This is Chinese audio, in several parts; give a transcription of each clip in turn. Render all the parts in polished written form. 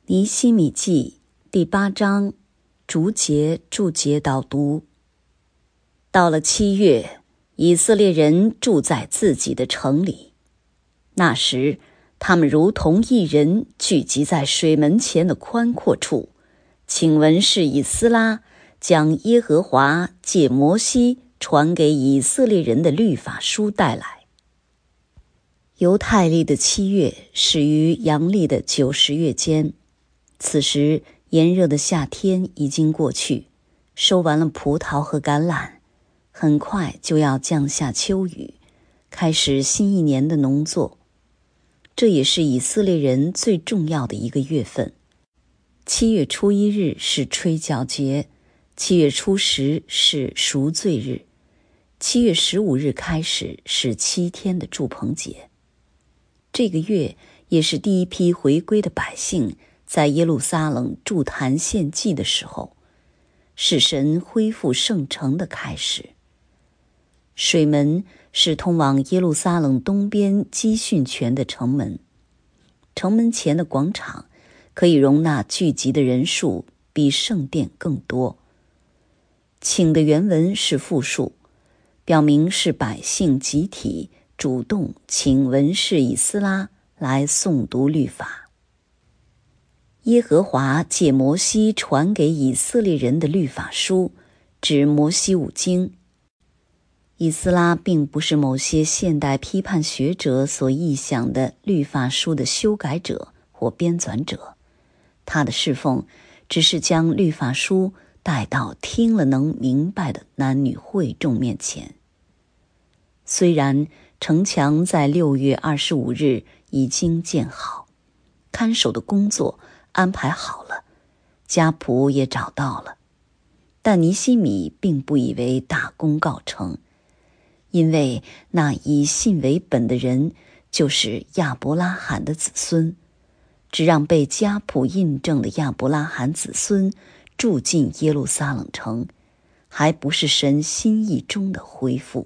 尼希米记第8章注解导读。到了7月，以色列人住在自己的城里。那时，他们如同一人聚集在水门前的宽阔处，请文士以斯拉将耶和华借摩西传给以色列人的律法书带来。犹太历的7月始于阳历的90月间。此时炎热的夏天已经过去，收完了葡萄和橄榄，很快就要降下秋雨，开始新一年的农作。这也是以色列人最重要的一个月份。7月初1日是吹角节，7月初10是赎罪日，7月15日开始是7天的住棚节。这个月也是第一批回归的百姓在耶路撒冷筑坛献祭的时候，是神恢复圣城的开始。水门是通往耶路撒冷东边基训泉的城门，城门前的广场可以容纳聚集的人数比圣殿更多。请的原文是复数，表明是百姓集体主动请文士以斯拉来诵读律法。耶和华借摩西传给以色列人的律法书，指摩西五经。以斯拉并不是某些现代批判学者所臆想的律法书的修改者或编纂者，他的侍奉只是将律法书带到听了能明白的男女会众面前。虽然城墙在6月25日已经建好，看守的工作安排好了，家谱也找到了，但尼希米并不以为大功告成，因为那以信为本的人就是亚伯拉罕的子孙，只让被家谱印证的亚伯拉罕子孙住进耶路撒冷城，还不是神心意中的恢复。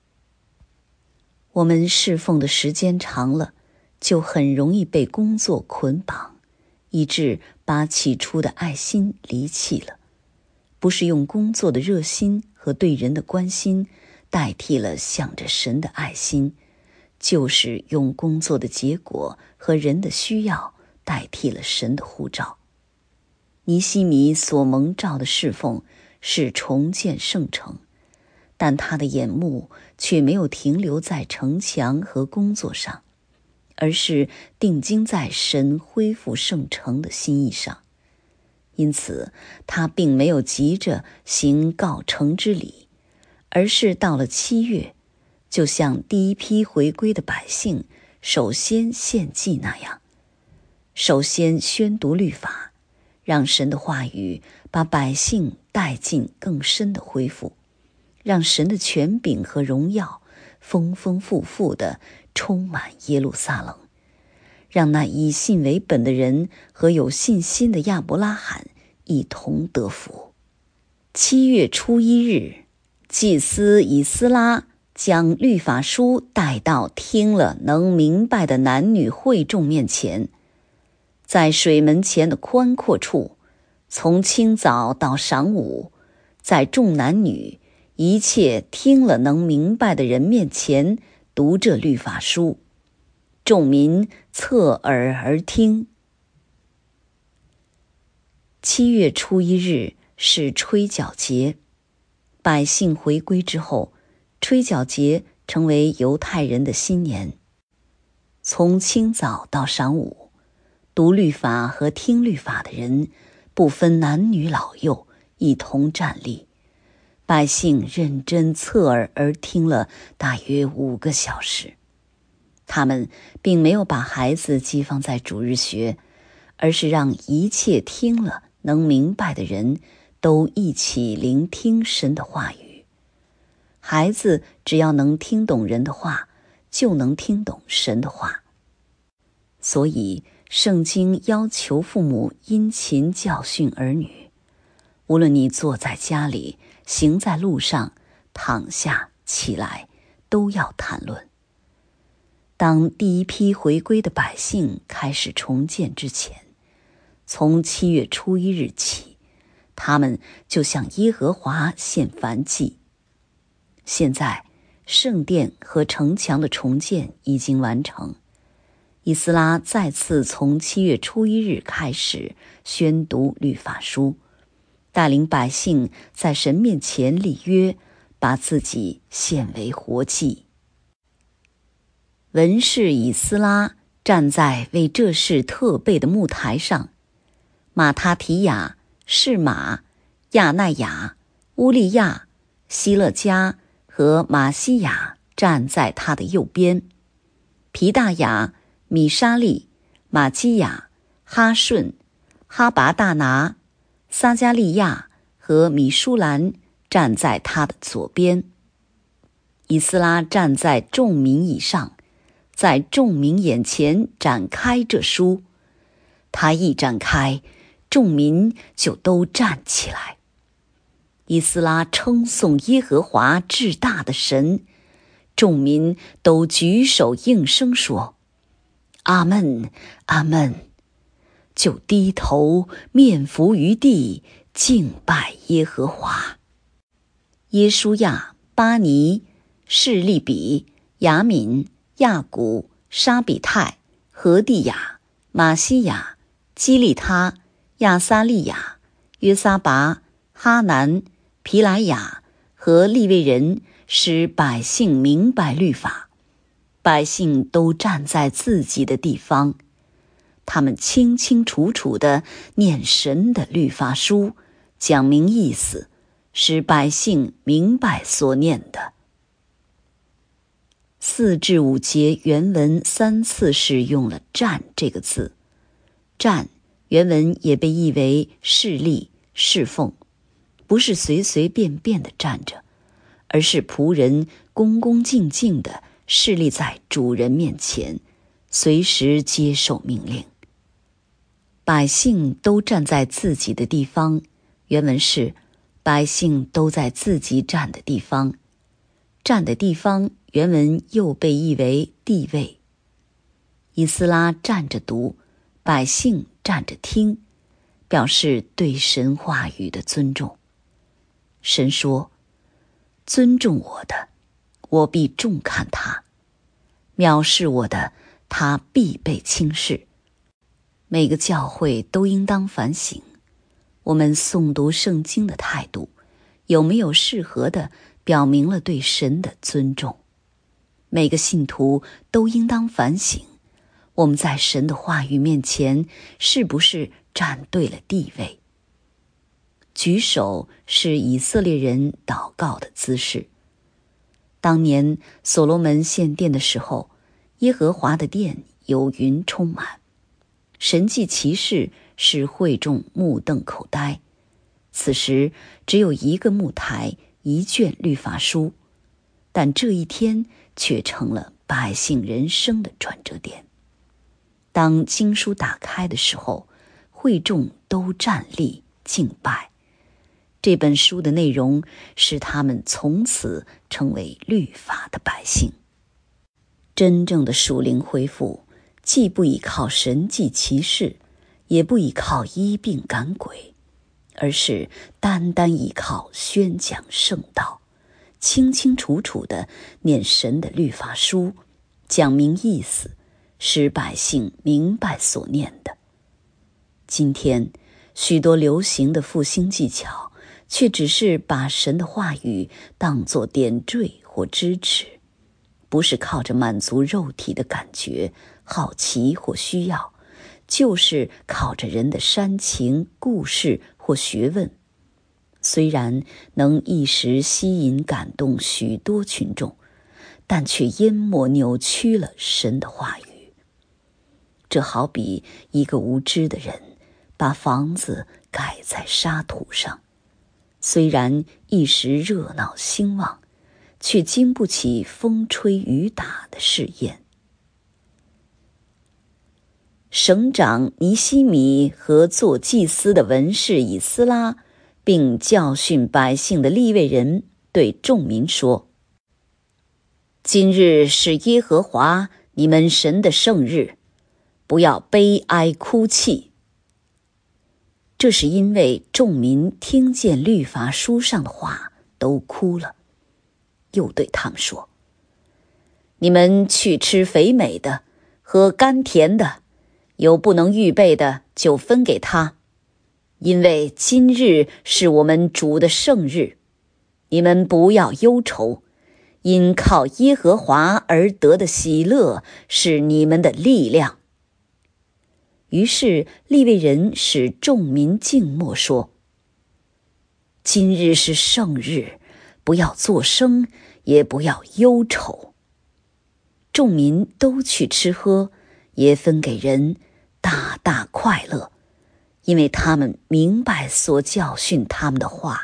我们侍奉的时间长了，就很容易被工作捆绑，以致把起初的爱心离弃了，不是用工作的热心和对人的关心代替了向着神的爱心，就是用工作的结果和人的需要代替了神的呼召。尼希米所蒙召的侍奉是重建圣城，但他的眼目却没有停留在城墙和工作上，而是定睛在神恢复圣城的心意上。因此他并没有急着行告成之礼，而是到了7月，就像第一批回归的百姓首先献祭那样，首先宣读律法，让神的话语把百姓带进更深的恢复，让神的权柄和荣耀丰丰富富地充满耶路撒冷，让那以信为本的人和有信心的亚伯拉罕一同得福。7月初1日，祭司以斯拉将律法书带到听了能明白的男女会众面前，在水门前的宽阔处，从清早到晌午，在众男女一切听了能明白的人面前读这律法书，众民侧耳而听。7月初1日是吹角节，百姓回归之后，吹角节成为犹太人的新年。从清早到晌午，读律法和听律法的人不分男女老幼，一同站立，百姓认真侧耳而听了大约5个小时。他们并没有把孩子寄放在主日学，而是让一切听了能明白的人都一起聆听神的话语。孩子只要能听懂人的话，就能听懂神的话。所以圣经要求父母殷勤教训儿女，无论你坐在家里，行在路上，躺下起来，都要谈论。当第一批回归的百姓开始重建之前， 从7月初1日起，他们就向耶和华献燔祭。现在，圣殿和城墙的重建已经完成。以斯拉再次从7月初1日开始宣读律法书，带领百姓在神面前立约，把自己献为活祭。文士以斯拉站在为这事特备的木台上，马他提亚、示玛、亚奈雅、乌利亚、希勒加和马西亚站在他的右边，皮大雅、米沙利、马基亚、哈顺、哈拔大拿、撒加利亚和米舒兰站在他的左边。以斯拉站在众民以上，在众民眼前展开这书。他一展开，众民就都站起来。以斯拉称颂耶和华至大的神，众民都举手应声说：阿们，阿们，就低头面伏于地，敬拜耶和华。耶书亚、巴尼、示利比、雅敏、亚古、沙比泰、何地亚、马西亚、基利他、亚撒利亚、约撒拔、哈南、皮莱亚和利未人使百姓明白律法。百姓都站在自己的地方，他们清清楚楚地念神的律法书，讲明意思，使百姓明白所念的。4至5节原文3次使用了站这个字。站原文也被译为侍立、侍奉，不是随随便便地站着，而是仆人恭恭敬敬地侍立在主人面前，随时接受命令。百姓都站在自己的地方，原文是百姓都在自己站的地方。站的地方原文又被译为地位。以斯拉站着读，百姓站着听，表示对神话语的尊重。神说：尊重我的，我必重看他；藐视我的，他必被轻视。每个教会都应当反省，我们诵读圣经的态度有没有适合地表明了对神的尊重。每个信徒都应当反省，我们在神的话语面前是不是站对了地位。举手是以色列人祷告的姿势。当年所罗门献殿的时候，耶和华的殿有云充满，神迹奇事使会众目瞪口呆。此时只有一个木台，一卷律法书，但这一天却成了百姓人生的转折点。当经书打开的时候，会众都站立敬拜。这本书的内容使他们从此成为律法的百姓。真正的属灵恢复，既不依靠神迹奇事，也不依靠医病赶鬼，而是单单依靠宣讲圣道，清清楚楚地念神的律法书，讲明意思，使百姓明白所念的。今天许多流行的复兴技巧，却只是把神的话语当作点缀或支持，不是靠着满足肉体的感觉、好奇或需要，就是靠着人的煽情、故事或学问。虽然能一时吸引感动许多群众，但却淹没扭曲了神的话语。这好比一个无知的人把房子盖在沙土上，虽然一时热闹兴旺，却经不起风吹雨打的试验。省长尼希米和做祭司的文士以斯拉，并教训百姓的利未人，对众民说：今日是耶和华你们神的圣日，不要悲哀哭泣。 这是因为众民听见律法书上的话都哭了，又对他们说：你们去吃肥美的，喝甘甜的，有不能预备的就分给他，因为今日是我们主的圣日。你们不要忧愁，因靠耶和华而得的喜乐是你们的力量。于是利未人使众民静默说：今日是圣日，不要作声，也不要忧愁。众民都去吃喝，也分给人，大大快乐，因为他们明白所教训他们的话。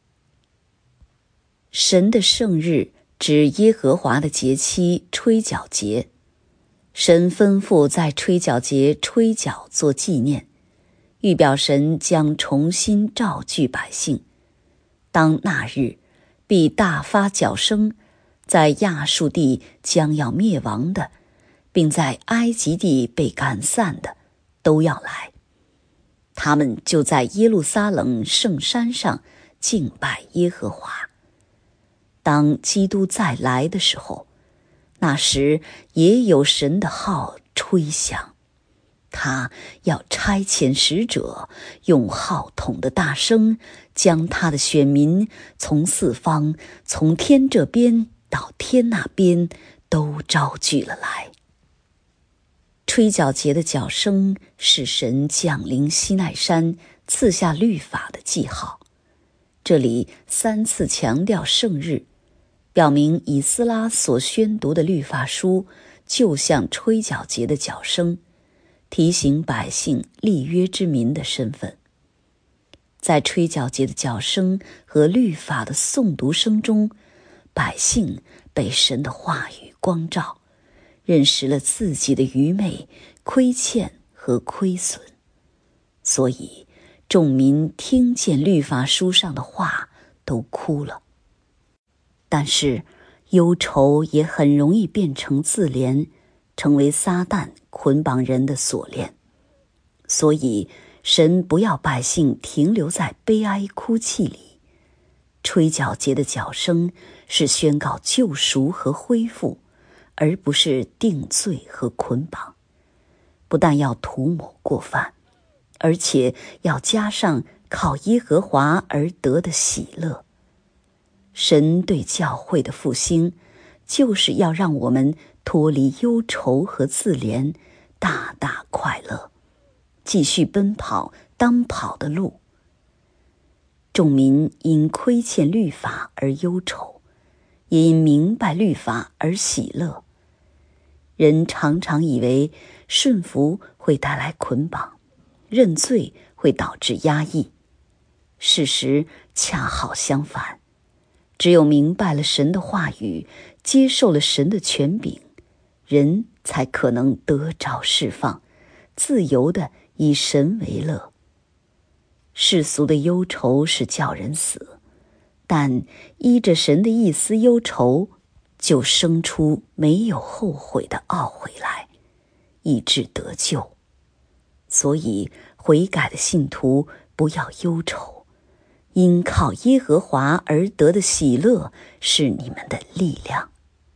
神的圣日指耶和华的节期吹角节，神吩咐在吹角节吹角做纪念，预表神将重新召聚百姓。当那日，必大发角声，在亚述地将要灭亡的，并在埃及地被赶散的，都要来。他们就在耶路撒冷圣山上敬拜耶和华。当基督再来的时候，那时也有神的号吹响，他要差遣使者，用号筒的大声，将他的选民从四方，从天这边到天那边，都招聚了来。吹角节的角声是神降临西奈山赐下律法的记号。这里3次强调圣日，表明以斯拉所宣读的律法书就像吹角节的角声，提醒百姓立约之民的身份。在吹角节的角声和律法的诵读声中，百姓被神的话语光照，认识了自己的愚昧、亏欠和亏损。所以众民听见律法书上的话都哭了。但是忧愁也很容易变成自怜，成为撒旦捆绑人的锁链。所以神不要百姓停留在悲哀哭泣里。吹角节的角声是宣告救赎和恢复，而不是定罪和捆绑。不但要涂抹过犯，而且要加上靠耶和华而得的喜乐。神对教会的复兴，就是要让我们脱离忧愁和自怜，大大快乐，继续奔跑当跑的路。众民因亏欠律法而忧愁，也因明白律法而喜乐。人常常以为顺服会带来捆绑，认罪会导致压抑。事实恰好相反，只有明白了神的话语，接受了神的权柄，人才可能得着释放，自由地以神为乐。世俗的忧愁是叫人死，但依着神的意思忧愁，就生出没有后悔的懊悔来，以致得救。所以悔改的信徒不要忧愁，因靠耶和华而得的喜乐是你们的力量。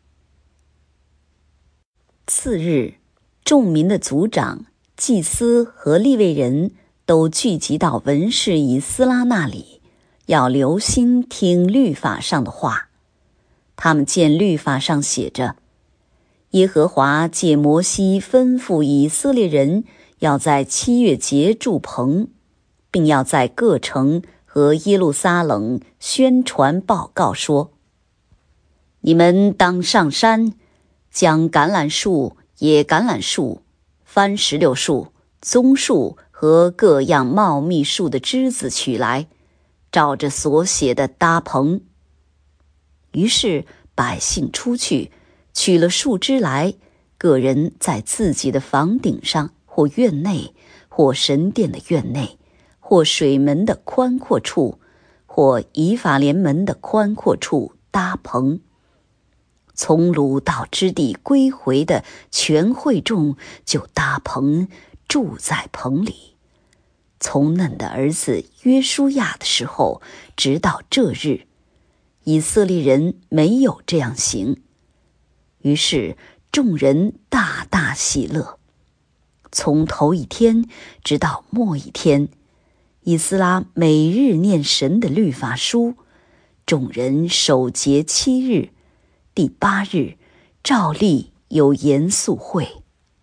次日，众民的族长、祭司和利未人都聚集到文士以斯拉那里，要留心听律法上的话。他们见律法上写着，耶和华借摩西吩咐以色列人要在7月节筑棚，并要在各城和耶路撒冷宣传报告说：你们当上山，将橄榄树、野橄榄树、番石榴树、棕树和各样茂密树的枝子取来，照着所写的搭棚。于是百姓出去，取了树枝来，个人在自己的房顶上，或院内，或神殿的院内，或水门的宽阔处，或以法莲门的宽阔处搭棚。从鲁到之地归回的全会众就搭棚，住在棚里。 从嫩的儿子约书亚的时候，直到这日，以色列人没有这样行。于是众人大大喜乐。从头一天直到末一天，以斯拉每日念神的律法书，众人守节7日，第8日照例有严肃会。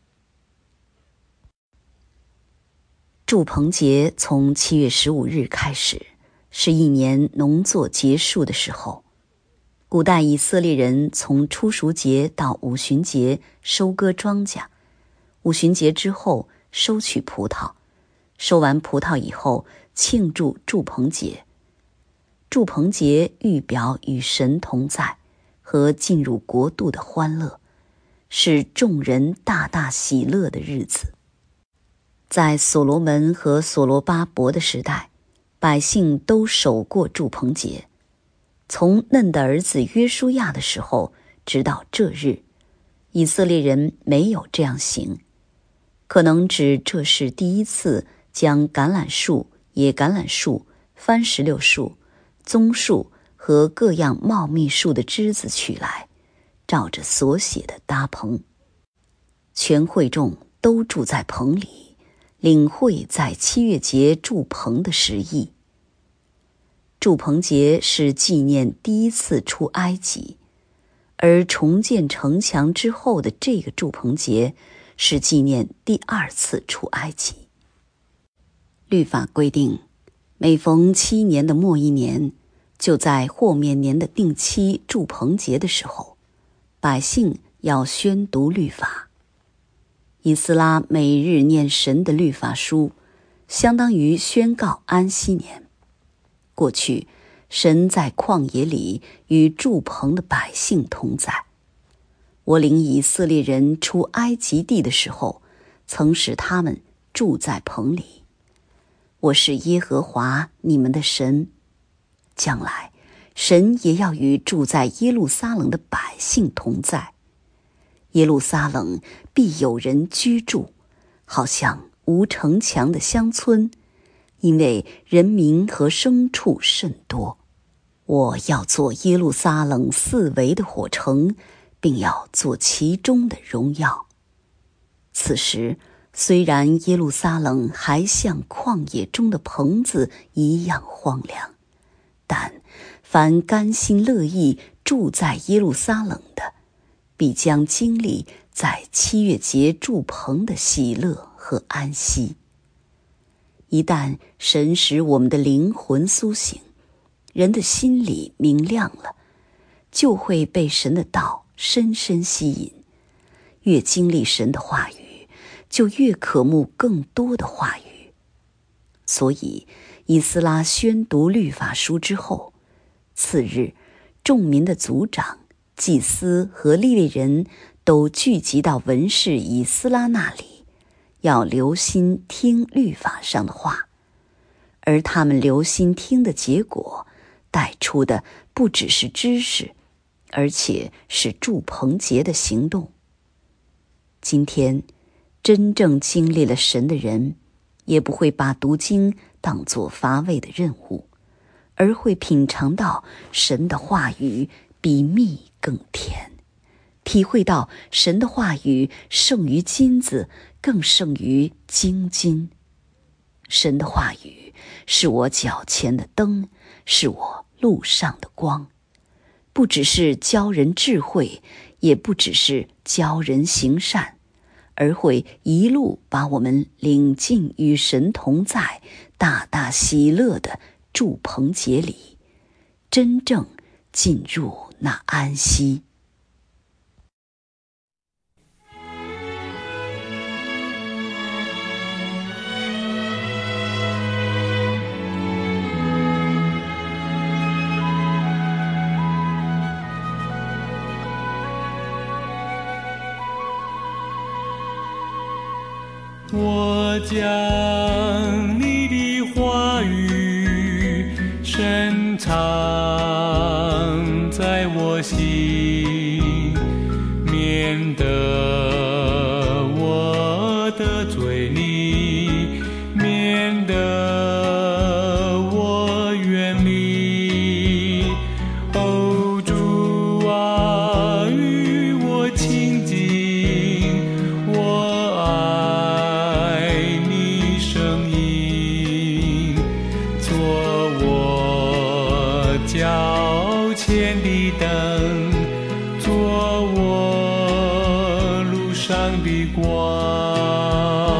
住棚节从7月15日开始，是一年农作结束的时候。古代以色列人从初熟节到五旬节收割庄稼，五旬节之后收取葡萄，收完葡萄以后庆祝住棚节。住棚节预表与神同在和进入国度的欢乐，是众人大大喜乐的日子。在所罗门和所罗巴伯的时代，百姓都守过住棚节。从嫩的儿子约书亚的时候，直到这日，以色列人没有这样行。可能指这是第一次将橄榄树、野橄榄树、番石榴树、棕树和各样茂密树的枝子取来，照着所写的搭棚。全会众都住在棚里，领会在7月节住棚的时意。住棚节是纪念第一次出埃及，而重建城墙之后的这个住棚节是纪念第2次出埃及。律法规定，每逢7年的末一年，就在或免年的定期住棚节的时候，百姓要宣读律法。以斯拉每日念神的律法书，相当于宣告安息年。过去，神在旷野里与住棚的百姓同在。我领以色列人出埃及地的时候，曾使他们住在棚里。我是耶和华你们的神。将来，神也要与住在耶路撒冷的百姓同在。耶路撒冷必有人居住，好像无城墙的乡村，因为人民和牲畜甚多。我要做耶路撒冷4围的火城，并要做其中的荣耀。此时，虽然耶路撒冷还像旷野中的棚子一样荒凉，但凡甘心乐意住在耶路撒冷的，必将经历在7月节住棚的喜乐和安息。一旦神使我们的灵魂苏醒，人的心里明亮了，就会被神的道深深吸引。越经历神的话语，就越渴慕更多的话语。所以以斯拉宣读律法书之后，次日众民的族长、祭司和利未人都聚集到文士以斯拉那里，要留心听律法上的话。而他们留心听的结果，带出的不只是知识，而且是住棚节的行动。今天真正经历了神的人，也不会把读经当作乏味的任务，而会品尝到神的话语比蜜更甜，体会到神的话语胜于金子，更胜于精金。神的话语是我脚前的灯，是我路上的光，不只是教人智慧，也不只是教人行善，而会一路把我们领进与神同在、大大喜乐的住棚节里，真正进入那安息。 我将你的话语深藏在我心，免得我得罪你，免得脚前的灯，做我路上的光。